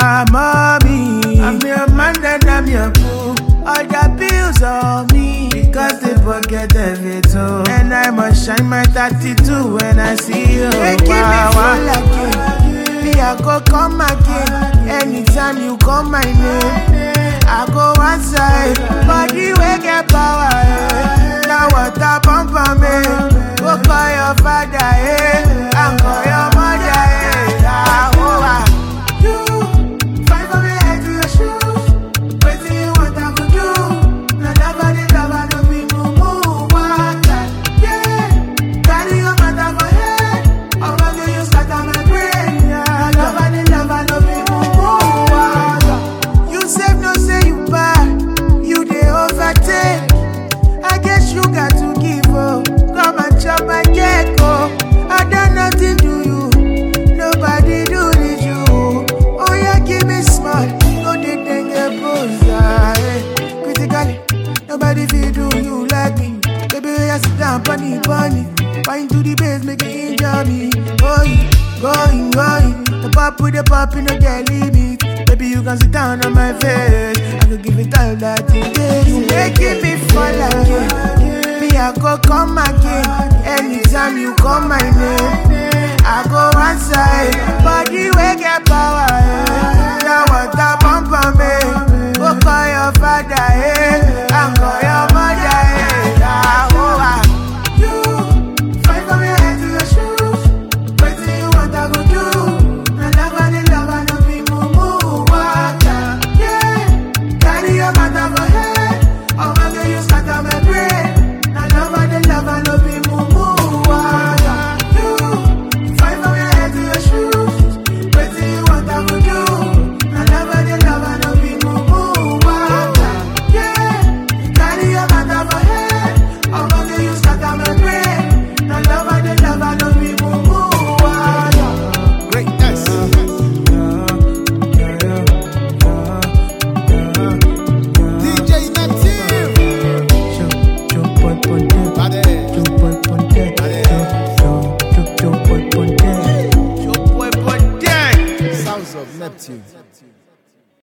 mommy, I'm your man and I'm your boo. All the bills on me because they forget everything. And I must shine my 32 when I see you. They keep me full again. Me, I go come again. Anytime you call my name, I go outside. Body will get power. Now what I pump on me? Go call your father, and call your mother, You fight for me head to your shoes. Wait till you want I could do. Now never do people move. Carry your mother for head. I'm gonna use that on my brain. Never do people move. You said no, say you bad. You they overtake. I guess you got to give up. Come and chop my cake, oh. I done nothing to you. Nobody do it you. Oh yeah, give me small. No they think a bullseye. Critically, nobody feel do you like me. Baby, I sit down, bunny. Wine to the base, make it injure me. Going. The pop with the pop in the daily meat. Baby, you can sit down on my face. I could give it all that it is. You making me fall again. I go come again. Anytime you call my name, I go outside. Body will get power. Now what I pump on me? Go call your father.